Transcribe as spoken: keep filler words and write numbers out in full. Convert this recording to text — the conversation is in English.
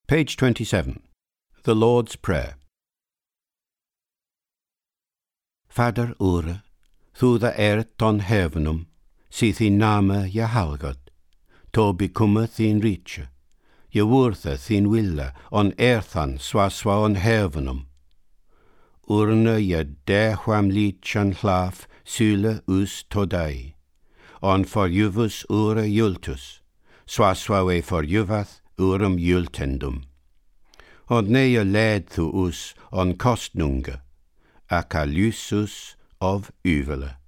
Page twenty-seven. The Lord's Prayer. Fadar ura, thu the ert ton heavenum, si thi nama je halgad, to become thin riche, je wurtha thin willa on earthan swa swa on heavenum. Urne je dechwam lichan hlaf sule us todai, on for juvus ura jultus, swa swa we for juvath urum jultendum. On ne je led thu us on kostnunge, a calusus of uvele.